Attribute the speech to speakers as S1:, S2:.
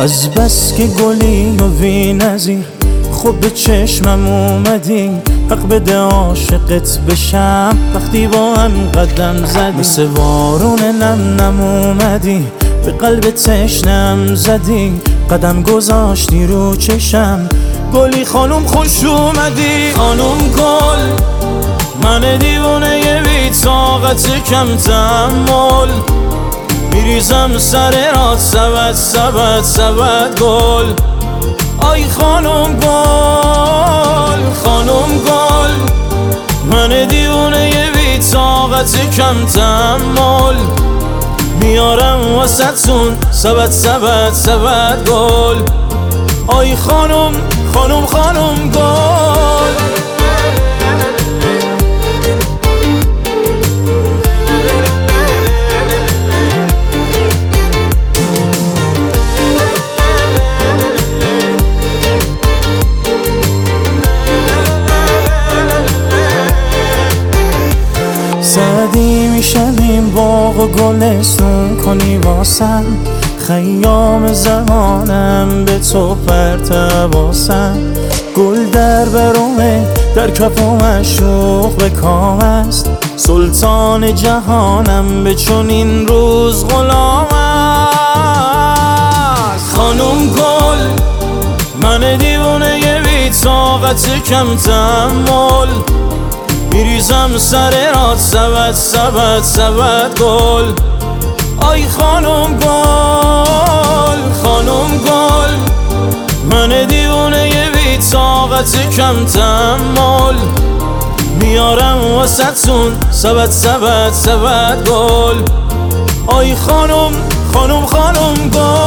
S1: از بس که گلی و بی نظیر خوب به چشمم اومدی، حق بده عاشقت بشم وقتی با هم قدم زدی. مثل بارون نم نم اومدی به قلب تشنم زدی، قدم گذاشتی رو چشم گلی خانم خوش اومدی. خانم گل من دیوونه بی طاقت کم تحمل، میریزم سر رات سبد سبد سبد گل. آی خانم گل خانم گل من دیوونه بی طاقت کم تحمل، میارم واسه‌تون سبد سبد سبد گل. آی خانم خانم خانم گل. سعدی میشویم باغ و گلستون کنی واسم، خیام زمانم به تو پرتباسم. گل در برومه در کف و مشوق به کام است، سلطان جهانم به چون این روز غلام است. خانم گل من دیوونه بی طاقت کم تحمل، میریزم سر رات سبد سبد سبد گل. آی خانم گل خانم گل من دیوونه بی طاقت کم تحمل، میارم واسه‌تون سبد سبد سبد گل. آی خانم خانم خانم گل.